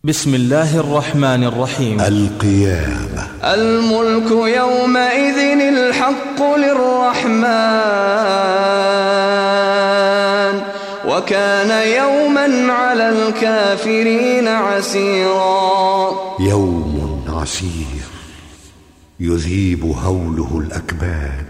بسم الله الرحمن الرحيم. القيامة. الملك يومئذ الحق للرحمن وكان يوما على الكافرين عسيرا. يوم عسير يذيب هوله الأكباد،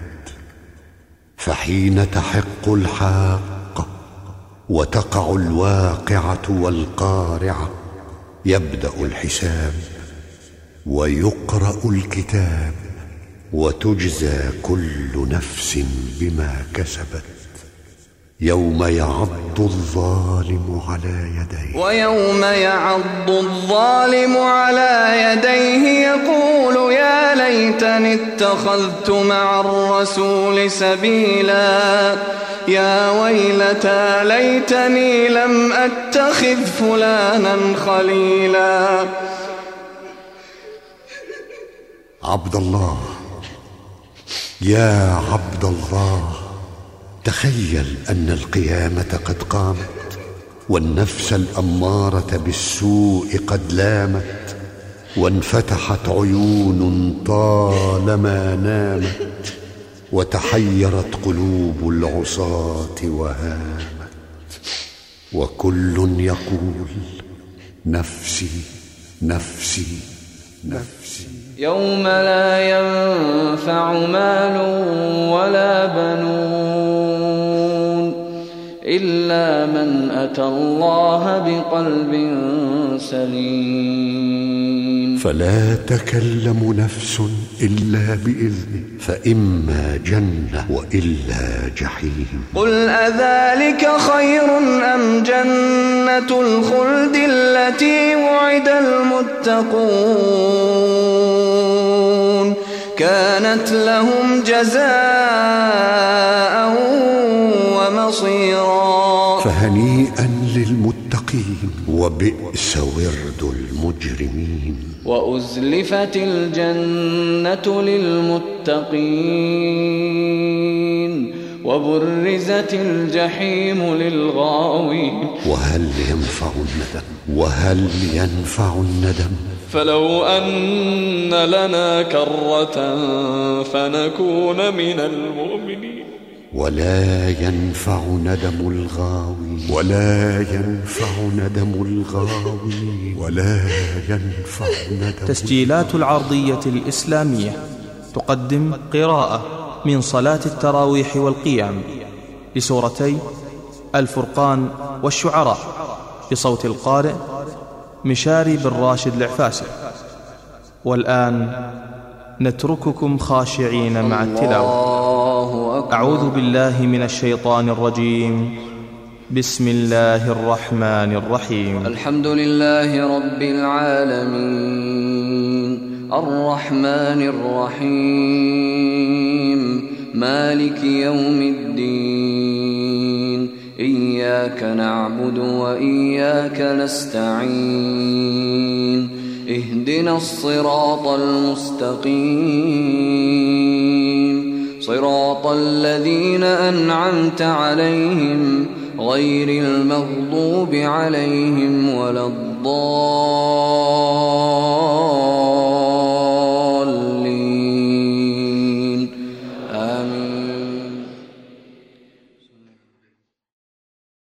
فحين تحق الحاقة وتقع الواقعة والقارعة يبدأ الحساب ويقرأ الكتاب وتجزى كل نفس بما كسبت. يوم يعض الظالم على يديه، ويوم يعض الظالم على يديه يقول يا ليتني اتخذت مع الرسول سبيلا، يا ويلتى ليتني لم أتخذ فلانا خليلا. عبد الله، يا عبد الله، تخيل أن القيامة قد قامت والنفس الأمارة بالسوء قد لامت، وانفتحت عيون طالما نامت، وتحيرت قلوب العصاة وهامت، وكل يقول نفسي نفسي نفسي. يوم لا ينفع مال ولا بنون إلا من أتى الله بقلب سليم. فلا تكلم نفس إلا بإذنه، فإما جنة وإلا جحيم. قل أذلك خير أم جنة الخلد التي وعد المتقون كانت لهم جزاء ومصيرا. فهنيئا للمتقين وبئس ورد المجرمين. وأزلفت الجنة للمتقين وبرزت الجحيم للغاوين. وهل ينفع الندم؟ فلو أن لنا كرة فنكون من المؤمنين. ولا ينفع ندم الغاوي، ولا ينفع ندم الغاوي، ولا ينفع ندم. تسجيلات العرضية الإسلامية تقدم قراءة من صلاة التراويح والقيام لسورتي الفرقان والشعراء بصوت القارئ مشاري بن راشد العفاسي. والآن نترككم خاشعين مع التلاوة. أعوذ بالله من الشيطان الرجيم. بسم الله الرحمن الرحيم. الحمد لله رب العالمين الرحمن الرحيم مالك يوم الدين إياك نعبد وإياك نستعين اهدنا الصراط المستقيم صراط الذين أنعمت عليهم غير المغضوب عليهم ولا الضالين.